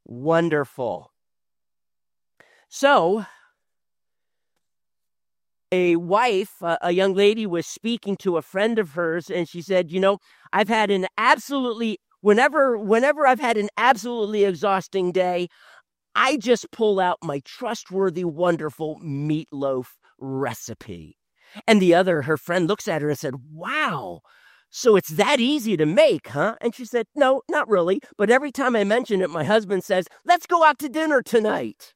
Wonderful. So, a wife, a young lady was speaking to a friend of hers, and she said, I've had an absolutely, whenever I've had an absolutely exhausting day, I just pull out my trustworthy, wonderful meatloaf recipe. And her friend looks at her and said, wow, so it's that easy to make, huh? And she said, no, not really. But every time I mention it, my husband says, let's go out to dinner tonight.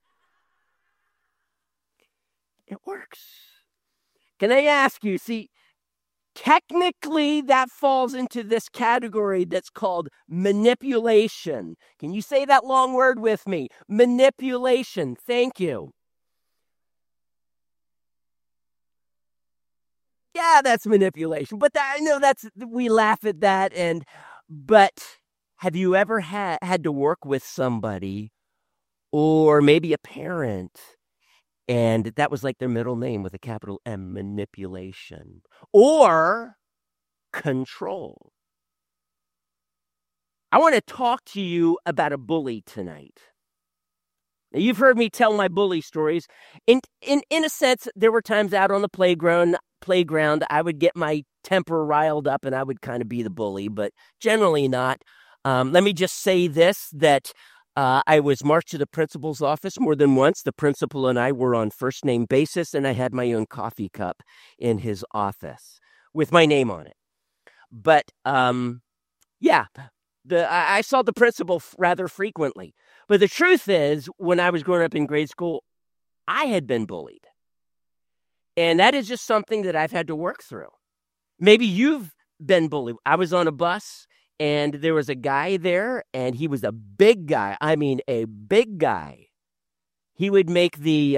It works. Can I ask you, technically that falls into this category that's called manipulation. Can you say that long word with me? Manipulation. Thank you. Yeah, that's manipulation. But I know we laugh at that. But have you ever had to work with somebody or maybe a parent, and that was like their middle name with a capital M, manipulation or control? I want to talk to you about a bully tonight. Now, you've heard me tell my bully stories. In a sense, there were times out on the playground, I would get my temper riled up and I would kind of be the bully, but generally not. Let me just say this, that I was marched to the principal's office more than once. The principal and I were on first name basis, and I had my own coffee cup in his office with my name on it. But yeah, I saw the principal rather frequently. But the truth is, when I was growing up in grade school, I had been bullied. And that is just something that I've had to work through. Maybe you've been bullied. I was on a bus, and there was a guy there, and he was a big guy. I mean, a big guy. He would make the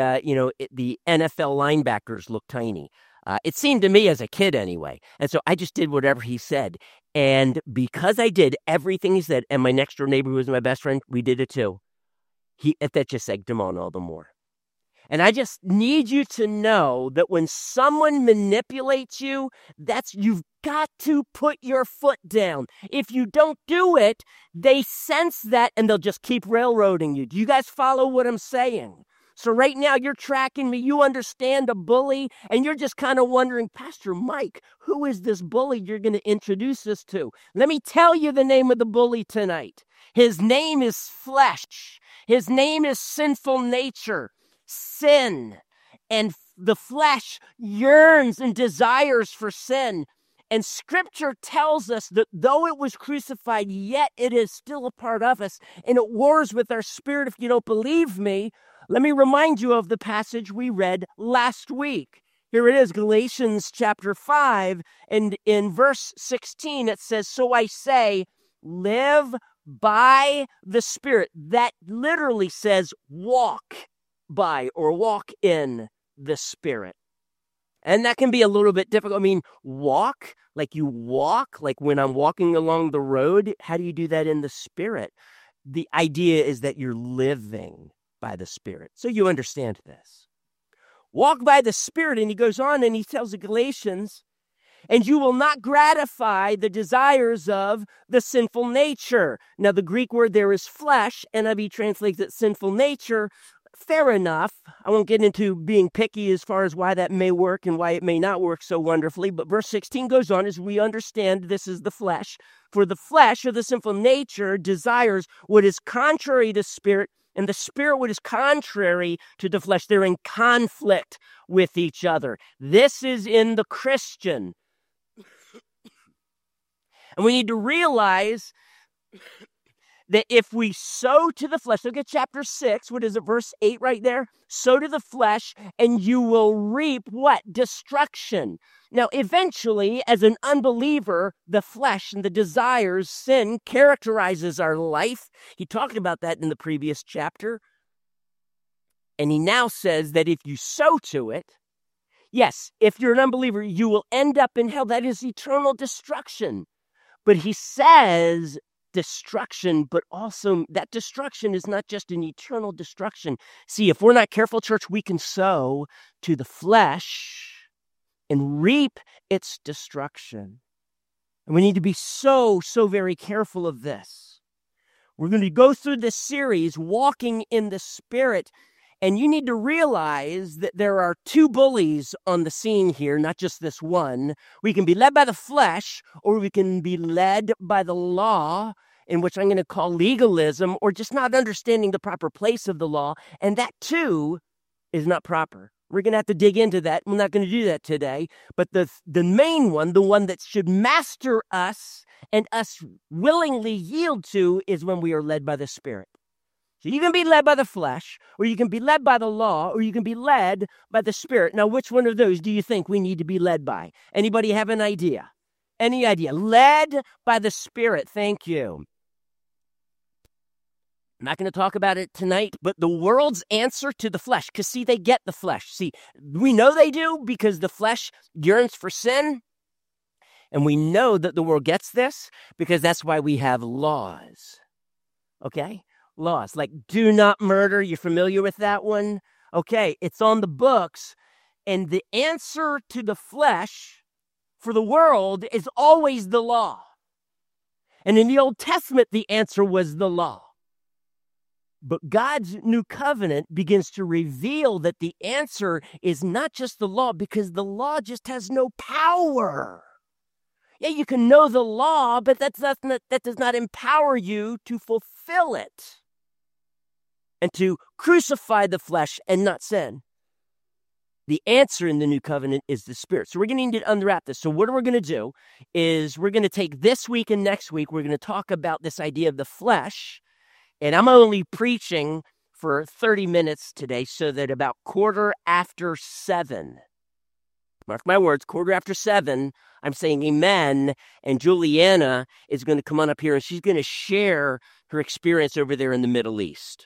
NFL linebackers look tiny. It seemed to me as a kid anyway. And so I just did whatever he said. And because I did everything he said, and my next door neighbor who was my best friend, we did it too, that just egged him on all the more. And I just need you to know that when someone manipulates you, you've got to put your foot down. If you don't do it, they sense that and they'll just keep railroading you. Do you guys follow what I'm saying? So right now you're tracking me. You understand a bully, and you're just kind of wondering, Pastor Mike, who is this bully you're going to introduce us to? Let me tell you the name of the bully tonight. His name is flesh. His name is sinful nature. Sin, and the flesh yearns and desires for sin. And Scripture tells us that though it was crucified, yet it is still a part of us, and it wars with our spirit. If you don't believe me, let me remind you of the passage we read last week. Here it is, Galatians chapter 5, and in verse 16 it says, so I say, live by the Spirit. That literally says walk by or walk in the Spirit. And that can be a little bit difficult. I mean, walk, like you walk, like when I'm walking along the road, how do you do that in the Spirit? The idea is that you're living by the Spirit. So you understand this. Walk by the Spirit, and he goes on and he tells the Galatians, and you will not gratify the desires of the sinful nature. Now, the Greek word there is flesh, NIV translates it sinful nature. Fair enough. I won't get into being picky as far as why that may work and why it may not work so wonderfully. But verse 16 goes on as we understand this is the flesh. For the flesh, or the sinful nature, desires what is contrary to Spirit, and the Spirit what is contrary to the flesh. They're in conflict with each other. This is in the Christian. And we need to realize that if we sow to the flesh, look at chapter 6, what is it, verse 8 right there? Sow to the flesh, and you will reap what? Destruction. Now, eventually, as an unbeliever, the flesh and the desires, sin, characterizes our life. He talked about that in the previous chapter. And he now says that if you sow to it, yes, if you're an unbeliever, you will end up in hell. That is eternal destruction. But he says destruction, but also that destruction is not just an eternal destruction. See, if we're not careful, church, we can sow to the flesh and reap its destruction. And we need to be so very careful of this. We're going to go through this series, Walking in the Spirit, and you need to realize that there are two bullies on the scene here, not just this one. We can be led by the flesh, or we can be led by the law, in which I'm going to call legalism, or just not understanding the proper place of the law, and that too is not proper. We're going to have to dig into that. We're not going to do that today. But the main one, the one that should master us and us willingly yield to, is when we are led by the Spirit. So you can be led by the flesh, or you can be led by the law, or you can be led by the Spirit. Now, which one of those do you think we need to be led by? Anybody have an idea? Any idea? Led by the Spirit. Thank you. I'm not going to talk about it tonight, but the world's answer to the flesh, because see, they get the flesh. See, we know they do because the flesh yearns for sin, and we know that the world gets this because that's why we have laws, okay? Laws, like do not murder. You're familiar with that one? Okay, it's on the books, and the answer to the flesh for the world is always the law. And in the Old Testament, the answer was the law. But God's new covenant begins to reveal that the answer is not just the law, because the law just has no power. Yeah, you can know the law, but that does not empower you to fulfill it and to crucify the flesh and not sin. The answer in the new covenant is the Spirit. So we're going to need to unwrap this. So what we're going to do is we're going to take this week and next week, we're going to talk about this idea of the flesh. And I'm only preaching for 30 minutes today, so that about 7:15, mark my words, 7:15, I'm saying amen, and Juliana is going to come on up here, and she's going to share her experience over there in the Middle East.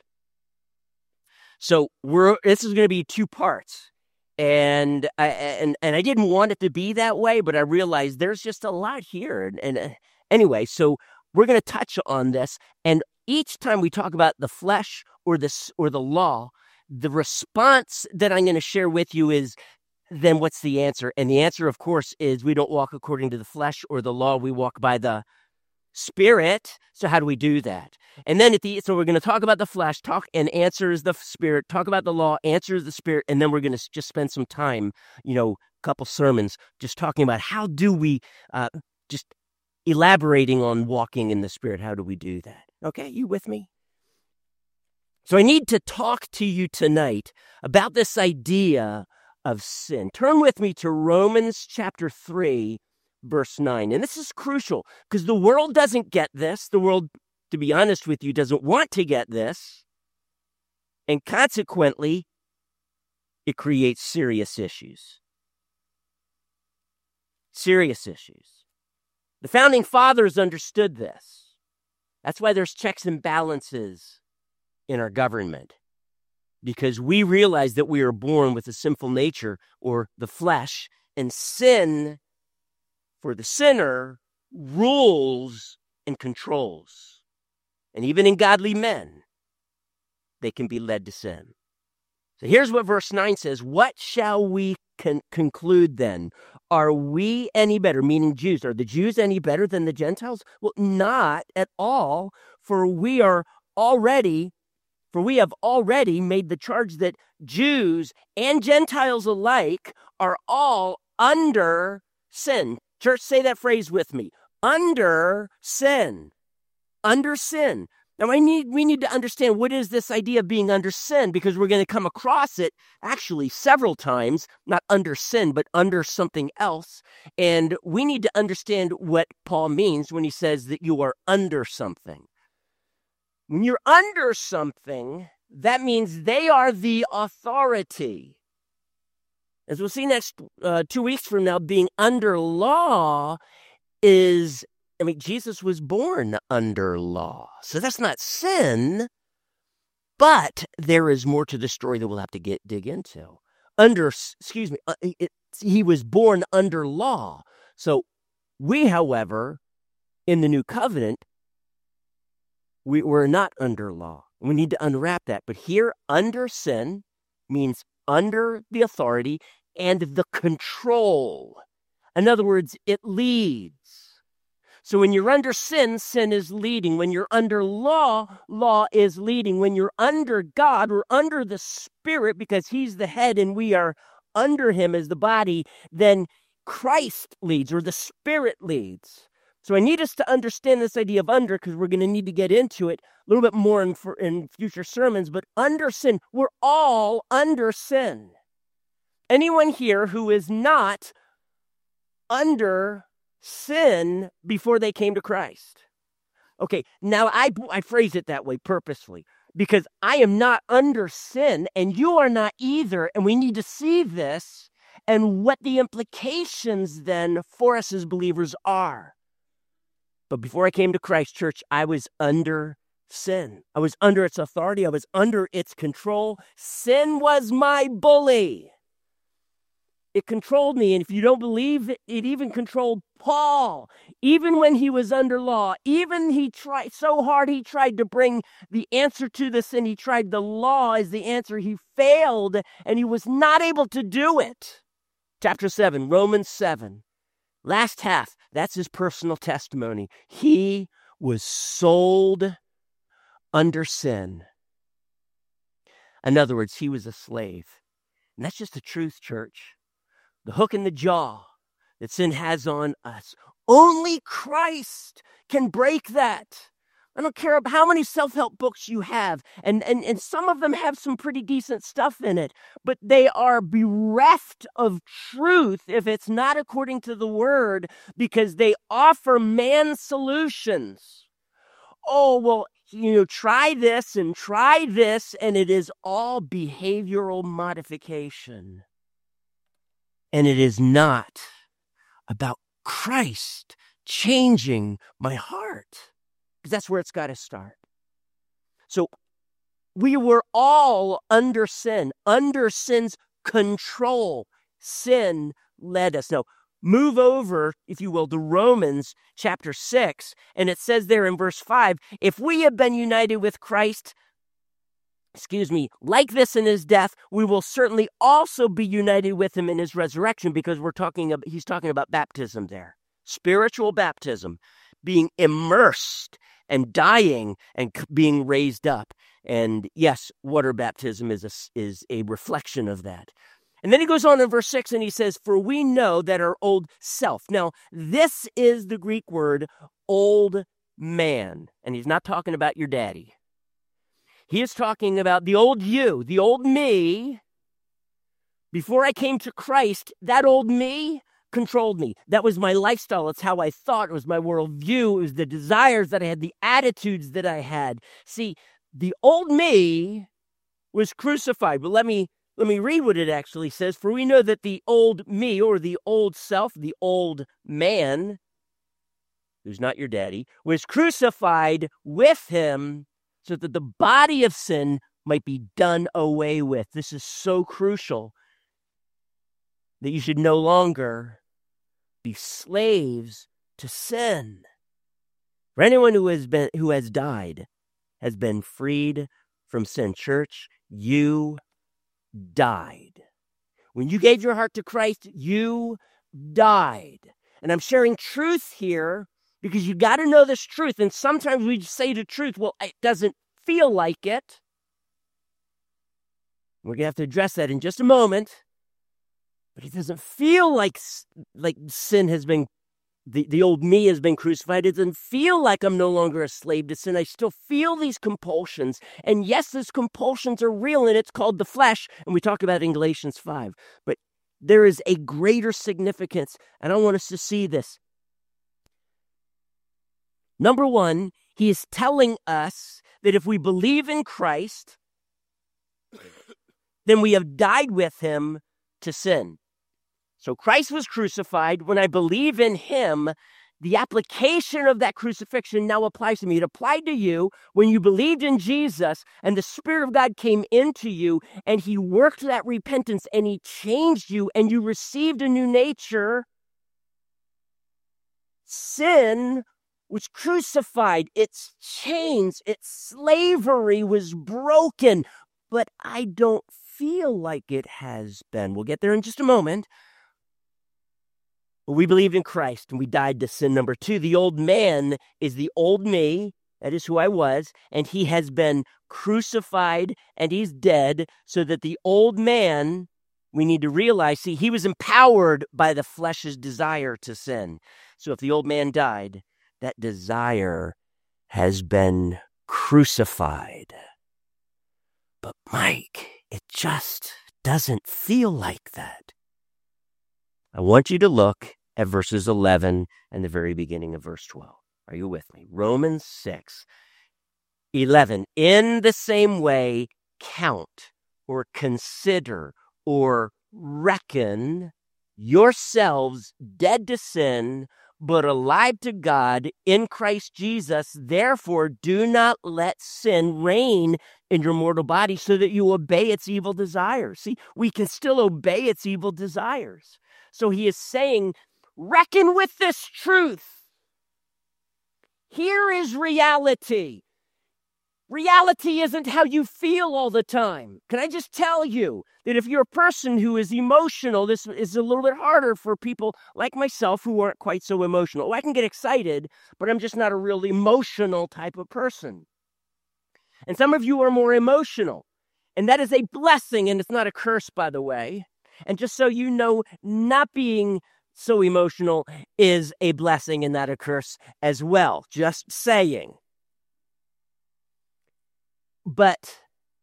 So this is going to be 2 parts. And I didn't want it to be that way, but I realized there's just a lot here. And anyway, so we're going to touch on this, and each time we talk about the flesh or the law, the response that I'm going to share with you is, then what's the answer? And the answer, of course, is we don't walk according to the flesh or the law. We walk by the Spirit. So how do we do that? And then so we're going to talk about the flesh, and answer is the Spirit. Talk about the law, answer is the Spirit. And then we're going to just spend some time, a couple sermons, just talking about how do we just elaborating on walking in the Spirit. How do we do that? Okay, you with me? So I need to talk to you tonight about this idea of sin. Turn with me to Romans chapter 3, verse 9. And this is crucial because the world doesn't get this. The world, to be honest with you, doesn't want to get this. And consequently, it creates serious issues. Serious issues. The founding fathers understood this. That's why there's checks and balances in our government, because we realize that we are born with a sinful nature, or the flesh, and sin for the sinner rules and controls. And even in godly men, they can be led to sin. So here's what verse 9 says. What shall we conclude then? Are we any better? Meaning Jews. Are the Jews any better than the Gentiles? Well, not at all, for we have already made the charge that Jews and Gentiles alike are all under sin. Church, say that phrase with me. Under sin. Under sin. Now, we need to understand what is this idea of being under sin, because we're going to come across it actually several times, not under sin, but under something else. And we need to understand what Paul means when he says that you are under something. When you're under something, that means they are the authority. As we'll see next 2 weeks from now, being under law is... Jesus was born under law, so that's not sin, but there is more to the story that we'll have to dig into. He was born under law. So we, however, in the new covenant, we're not under law. We need to unwrap that. But here, under sin means under the authority and the control. In other words, it leads. So when you're under sin, sin is leading. When you're under law, law is leading. When you're under God, we're under the Spirit because He's the head and we are under Him as the body, then Christ leads or the Spirit leads. So I need us to understand this idea of under because we're going to need to get into it a little bit more in future sermons. But under sin, we're all under sin. Anyone here who is not under sin before they came to Christ? Okay, now I phrase it that way purposefully because I am not under sin and you are not either, and we need to see this and what the implications then for us as believers are. But before I came to Christ Church, I was under sin. I was under its authority. I was under its control. Sin was my bully. It controlled me, and if you don't believe it, it even controlled Paul. Even when he was under law, even he tried so hard, he tried to bring the answer to the sin. He tried the law as the answer. He failed, and he was not able to do it. Chapter 7, Romans 7. Last half, that's his personal testimony. He was sold under sin. In other words, he was a slave. And that's just the truth, church. The hook in the jaw that sin has on us. Only Christ can break that. I don't care about how many self-help books you have, and some of them have some pretty decent stuff in it, but they are bereft of truth if it's not according to the Word, because they offer man solutions. Oh, well, try this, and it is all behavioral modification. And it is not about Christ changing my heart. Because that's where it's got to start. So we were all under sin, under sin's control. Sin led us. Now, move over, if you will, to Romans chapter 6. And it says there in verse 5, if we have been united with Christ, like this in his death, we will certainly also be united with him in his resurrection, because he's talking about baptism there. Spiritual baptism, being immersed and dying and being raised up. And yes, water baptism is a reflection of that. And then he goes on in verse 6 and he says, for we know that our old self. Now, this is the Greek word old man. And he's not talking about your daddy. He is talking about the old you, the old me. Before I came to Christ, that old me controlled me. That was my lifestyle. It's how I thought. It was my worldview. It was the desires that I had, the attitudes that I had. See, the old me was crucified. But let me read what it actually says. For we know that the old me, or the old self, the old man, who's not your daddy, was crucified with him so that the body of sin might be done away with. This is so crucial that you should no longer be slaves to sin. For anyone who has died has been freed from sin. Church, you died. When you gave your heart to Christ, you died. And I'm sharing truth here because you got to know this truth. And sometimes we say the truth, well, it doesn't feel like it. We're going to have to address that in just a moment. But it doesn't feel like sin has been, the old me has been crucified. It doesn't feel like I'm no longer a slave to sin. I still feel these compulsions. And yes, these compulsions are real, and it's called the flesh. And we talk about it in Galatians 5. But there is a greater significance, and I want us to see this. Number one, he is telling us that if we believe in Christ, then we have died with him to sin. So Christ was crucified. When I believe in him, the application of that crucifixion now applies to me. It applied to you when you believed in Jesus and the Spirit of God came into you and he worked that repentance and he changed you and you received a new nature. Sin was crucified. Its chains, its slavery was broken. But I don't feel like it has been. We'll get there in just a moment. We believed in Christ and we died to sin. Number 2, the old man is the old me. That is who I was. And he has been crucified and he's dead, so that the old man, we need to realize, see, he was empowered by the flesh's desire to sin. So if the old man died, that desire has been crucified. But Mike, it just doesn't feel like that. I want you to look at verses 11 and the very beginning of verse 12. Are you with me? Romans 6:11. In the same way, count or consider or reckon yourselves dead to sin, but alive to God in Christ Jesus. Therefore, do not let sin reign in your mortal body so that you obey its evil desires. See, we can still obey its evil desires. So he is saying, reckon with this truth. Here is reality. Reality isn't how you feel all the time. Can I just tell you that if you're a person who is emotional, this is a little bit harder for people like myself who aren't quite so emotional. Oh, I can get excited, but I'm just not a real emotional type of person. And some of you are more emotional, and that is a blessing, and it's not a curse, by the way. And just so you know, not being so emotional is a blessing and not a curse as well. Just saying. But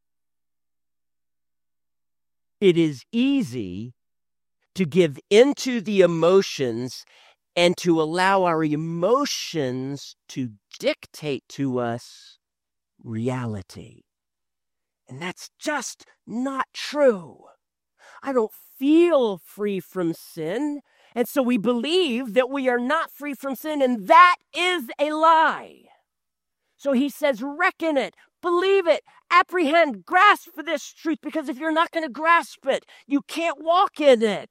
it is easy to give into the emotions and to allow our emotions to dictate to us reality. And that's just not true. I don't feel free from sin. And so we believe that we are not free from sin, and that is a lie. So he says, reckon it, believe it, apprehend, grasp for this truth, because if you're not going to grasp it, you can't walk in it.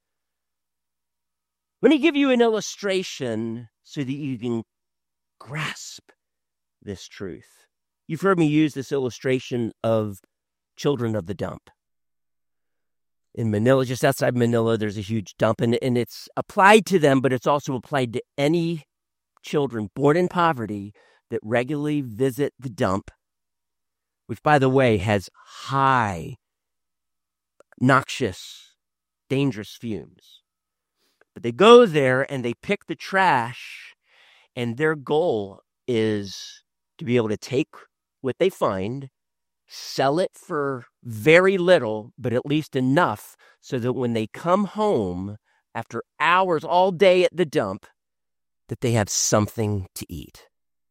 Let me give you an illustration so that you can grasp this truth. You've heard me use this illustration of children of the dump. In Manila, just outside Manila, there's a huge dump, and it's applied to them, but it's also applied to any children born in poverty that regularly visit the dump, which, by the way, has high, noxious, dangerous fumes. But they go there and they pick the trash, and their goal is to be able to take what they find, sell it for very little, but at least enough so that when they come home after hours all day at the dump, that they have something to eat.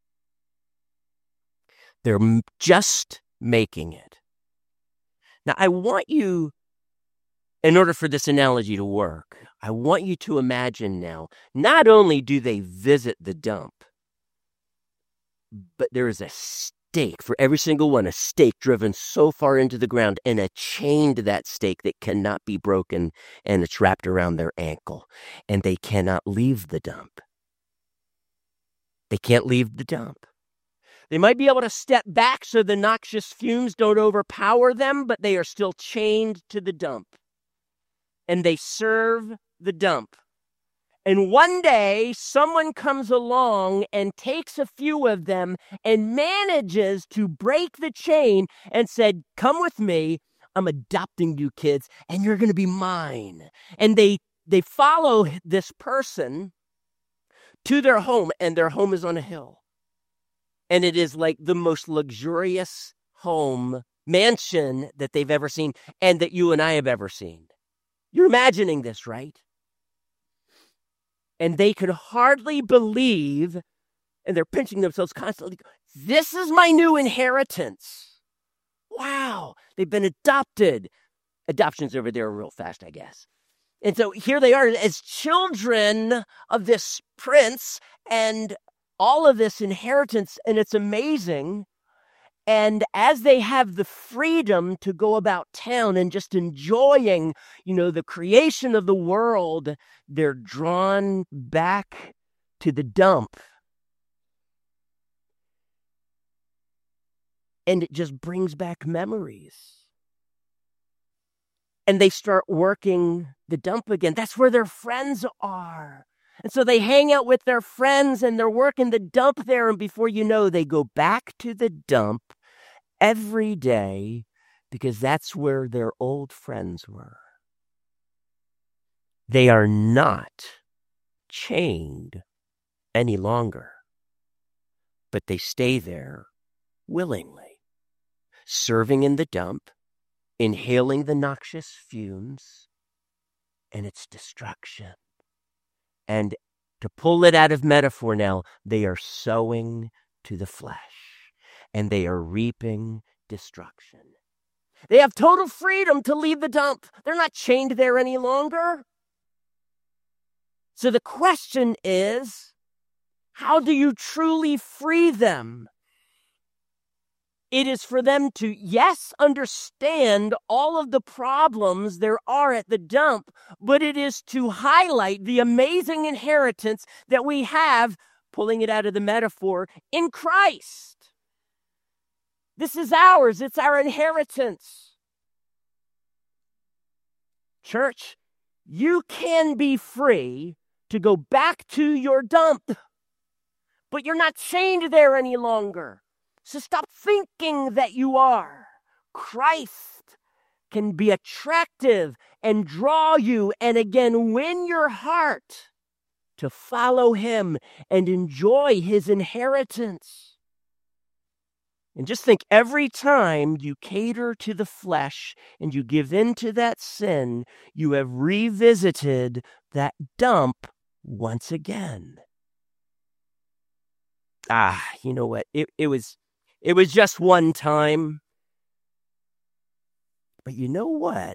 They're just making it. Now, I want you, in order for this analogy to work, I want you to imagine now, not only do they visit the dump, but there is a stake for every single one, a stake driven so far into the ground and a chain to that stake that cannot be broken, and it's wrapped around their ankle, and they cannot leave the dump. They can't leave the dump. They might be able to step back so the noxious fumes don't overpower them, but they are still chained to the dump. And they serve the dump. And one day, someone comes along and takes a few of them and manages to break the chain and said, come with me, I'm adopting you kids, and you're going to be mine. And they follow this person to their home, and their home is on a hill. And it is like the most luxurious home, mansion that they've ever seen, and that you and I have ever seen. You're imagining this, right? And they could hardly believe, and they're pinching themselves constantly, this is my new inheritance. Wow, they've been adopted. Adoptions over there are real fast, I guess. And so here they are as children of this prince and all of this inheritance, and it's amazing. And as they have the freedom to go about town and just enjoying, the creation of the world, they're drawn back to the dump. And it just brings back memories. and they start working the dump again. That's where their friends are. And so they hang out with their friends and they're working the dump there. And before you know, they go back to the dump every day because that's where their old friends were. They are not chained any longer, but they stay there willingly, serving in the dump, inhaling the noxious fumes and its destruction. And to pull it out of metaphor now, they are sowing to the flesh and they are reaping destruction. They have total freedom to leave the dump. They're not chained there any longer. So the question is, how do you truly free them? It is for them to, yes, understand all of the problems there are at the dump, but it is to highlight the amazing inheritance that we have, pulling it out of the metaphor, in Christ. This is ours. It's our inheritance. Church, you can be free to go back to your dump, but you're not chained there any longer. So stop thinking that you are. Christ can be attractive and draw you and again win your heart to follow him and enjoy his inheritance. And just think, every time you cater to the flesh and you give in to that sin, you have revisited that dump once again. You know what? It was just one time. But you know what?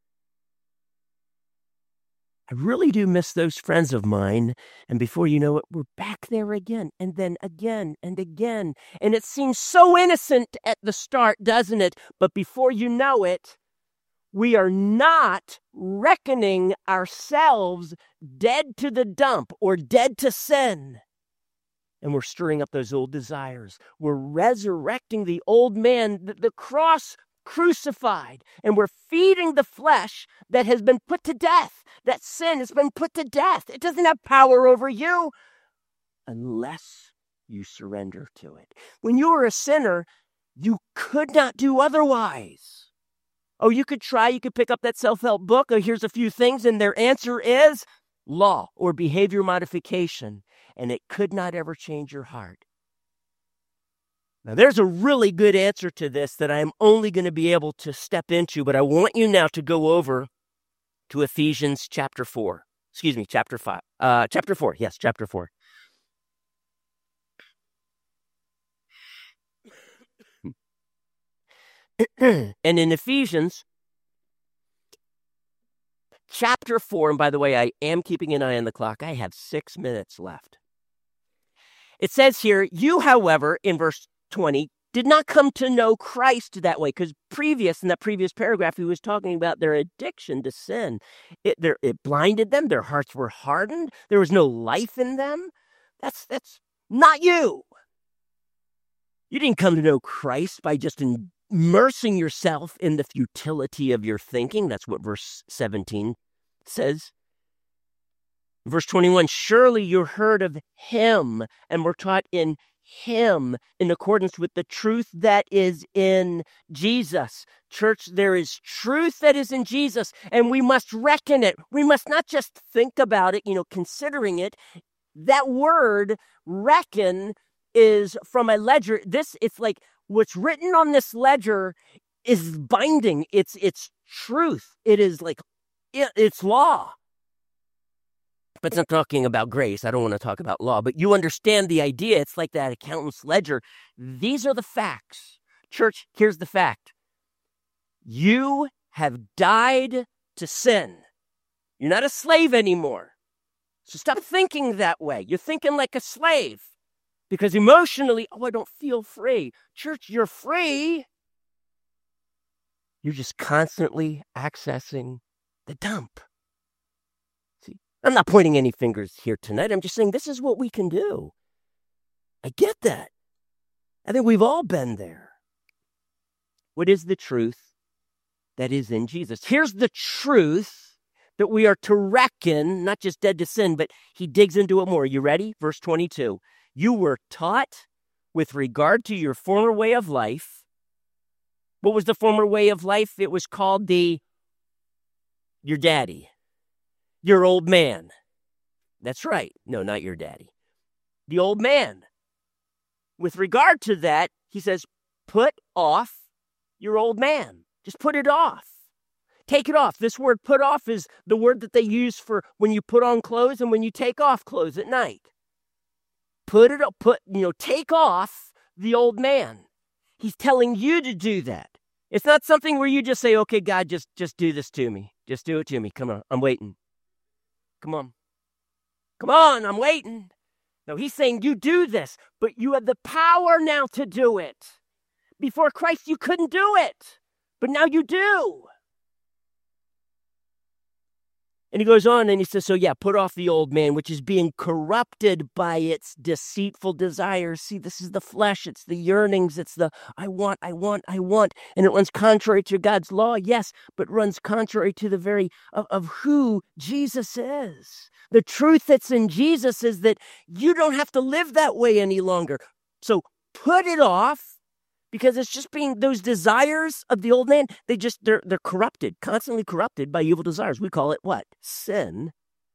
I really do miss those friends of mine. And before you know it, we're back there again, and then again and again. And it seems so innocent at the start, doesn't it? But before you know it, we are not reckoning ourselves dead to the dump or dead to sin. And we're stirring up those old desires. We're resurrecting the old man, the cross crucified, and we're feeding the flesh that has been put to death. That sin has been put to death. It doesn't have power over you unless you surrender to it. When you were a sinner, you could not do otherwise. Oh, you could try, you could pick up that self-help book. Oh, here's a few things, and their answer is law or behavior modification, and it could not ever change your heart. Now, there's a really good answer to this that I'm only going to be able to step into, but I want you now to go over to Ephesians chapter 4. Excuse me, chapter 5. Chapter 4. Yes, chapter 4. And in Ephesians chapter 4, and by the way, I am keeping an eye on the clock. I have 6 minutes left. It says here, you, however, in verse 20, did not come to know Christ that way, because in that previous paragraph, he was talking about their addiction to sin. It blinded them. Their hearts were hardened. There was no life in them. That's not you. You didn't come to know Christ by just immersing yourself in the futility of your thinking. That's what verse 17 says. Verse 21, surely you heard of him and were taught in him in accordance with the truth that is in Jesus. Church, there is truth that is in Jesus, and we must reckon it. We must not just think about it, considering it. That word, reckon, is from a ledger. It's like what's written on this ledger is binding. It's truth. It is like, it's law. But it's not talking about grace. I don't want to talk about law, but you understand the idea. It's like that accountant's ledger. These are the facts. Church, here's the fact. You have died to sin. You're not a slave anymore. So stop thinking that way. You're thinking like a slave because emotionally, I don't feel free. Church, you're free. You're just constantly accessing the dump. I'm not pointing any fingers here tonight. I'm just saying this is what we can do. I get that. I think we've all been there. What is the truth that is in Jesus. Here's the truth that we are to reckon, not just dead to sin, but he digs into it more. You ready? Verse 22. You were taught with regard to your former way of life. What was the former way of life? It was called your daddy, your old man. That's right. No, not your daddy. The old man. With regard to that, he says, put off your old man. Just put it off. Take it off. This word put off is the word that they use for when you put on clothes and when you take off clothes at night. Take off the old man. He's telling you to do that. It's not something where you just say, okay, God, just do this to me. Just do it to me. Come on, I'm waiting. Come on, I'm waiting. No, he's saying you do this, but you have the power now to do it. Before Christ, you couldn't do it, but now you do. And he goes on and he says, put off the old man, which is being corrupted by its deceitful desires. See, this is the flesh. It's the yearnings. It's the I want. And it runs contrary to God's law, yes, but runs contrary to the very of who Jesus is. The truth that's in Jesus is that you don't have to live that way any longer. So put it off. Because it's just being those desires of the old man, they're corrupted, constantly corrupted by evil desires. We call it what? Sin.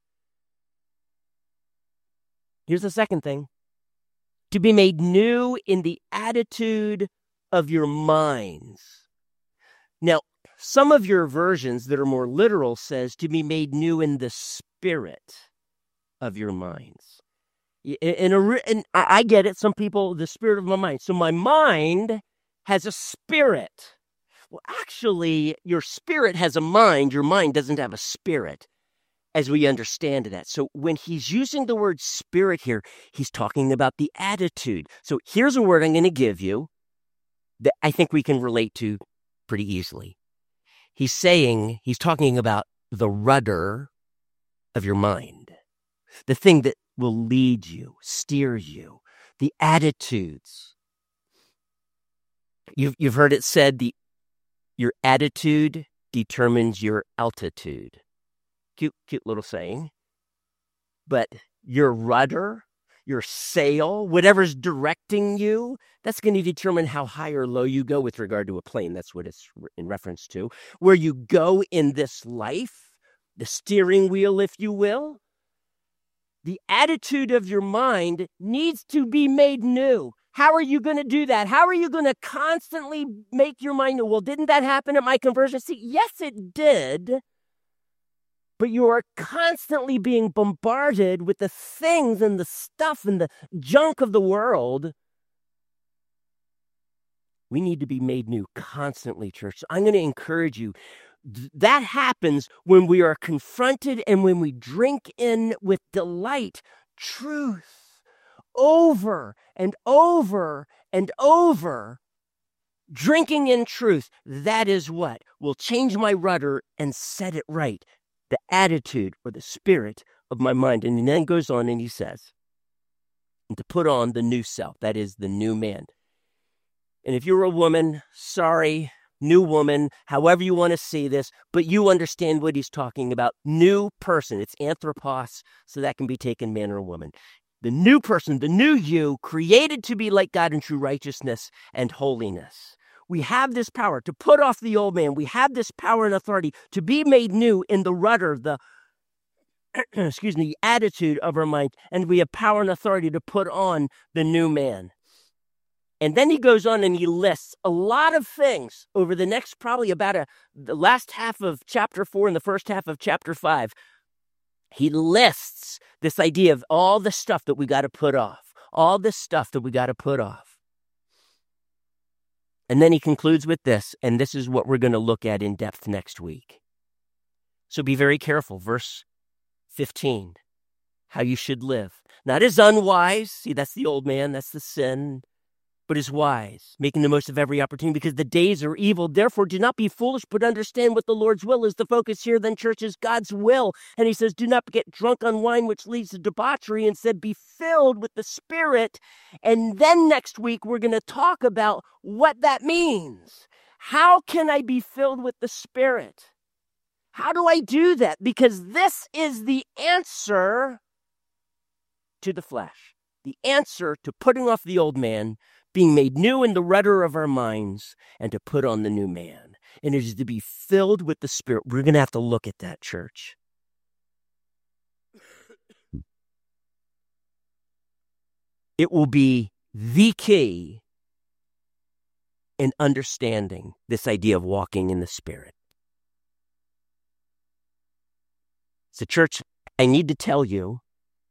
Here's the second thing. To be made new in the attitude of your minds. Now, some of your versions that are more literal says to be made new in the spirit of your minds. And I get it. Some people, the spirit of my mind. So my mind has a spirit. Well, actually, your spirit has a mind. Your mind doesn't have a spirit, as we understand that. So when he's using the word spirit here, he's talking about the attitude. So here's a word I'm going to give you that I think we can relate to pretty easily. He's talking about the rudder of your mind, the thing that will lead you, steer you, the attitudes. You've heard it said your attitude determines your altitude. Cute little saying. But your rudder, your sail, whatever's directing you, that's going to determine how high or low you go with regard to a plane. That's what it's in reference to. Where you go in this life, the steering wheel, if you will. The attitude of your mind needs to be made new. How are you going to do that? How are you going to constantly make your mind new? Well, didn't that happen at my conversion? See, yes, it did. But you are constantly being bombarded with the things and the stuff and the junk of the world. We need to be made new constantly, church. So I'm going to encourage you. That happens when we are confronted and when we drink in with delight truth over and over and over. Drinking in truth, that is what will change my rudder and set it right. The attitude or the spirit of my mind. And he then goes on and he says, and to put on the new self, that is the new man. And if you're a woman, sorry, new woman, however you want to see this, but you understand what he's talking about. New person. It's anthropos, so that can be taken man or woman. The new person, the new you, created to be like God in true righteousness and holiness. We have this power to put off the old man. We have this power and authority to be made new in the rudder, the attitude of our mind. And we have power and authority to put on the new man. And then he goes on and he lists a lot of things over the next probably about the last half of chapter 4 and the first half of chapter 5. He lists this idea of all the stuff that we got to put off, all this stuff that we got to put off. And then he concludes with this, and this is what we're going to look at in depth next week. So be very careful. Verse 15, how you should live. Not as unwise. See, that's the old man. That's the sin. But as wise, making the most of every opportunity because the days are evil. Therefore, do not be foolish, but understand what the Lord's will is. The focus here then, church, is God's will. And he says, do not get drunk on wine, which leads to debauchery. Instead, be filled with the Spirit. And then next week, we're going to talk about what that means. How can I be filled with the Spirit? How do I do that? Because this is the answer to the flesh, the answer to putting off the old man, being made new in the rudder of our minds, and to put on the new man. And it is to be filled with the Spirit. We're going to have to look at that, church. It will be the key in understanding this idea of walking in the Spirit. So, church, I need to tell you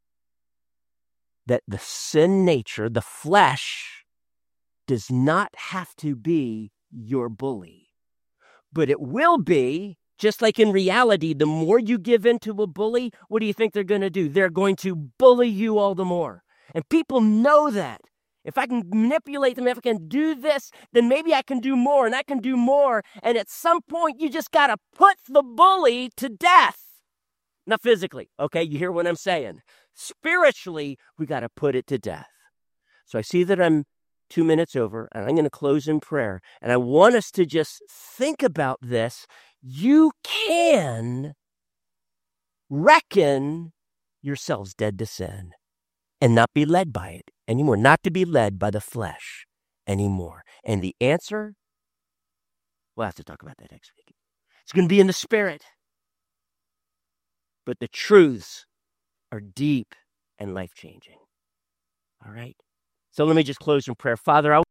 that the sin nature, the flesh, does not have to be your bully. But it will be, just like in reality, the more you give in to a bully, what do you think they're going to do? They're going to bully you all the more. And people know that. If I can manipulate them, if I can do this, then maybe I can do more, and I can do more. And at some point, you just got to put the bully to death. Not physically, okay? You hear what I'm saying? Spiritually, we got to put it to death. So I see that I'm 2 minutes over, and I'm going to close in prayer. And I want us to just think about this. You can reckon yourselves dead to sin and not be led by it anymore, not to be led by the flesh anymore. And the answer, we'll have to talk about that next week. It's going to be in the Spirit. But the truths are deep and life-changing. All right? So let me just close in prayer. Father,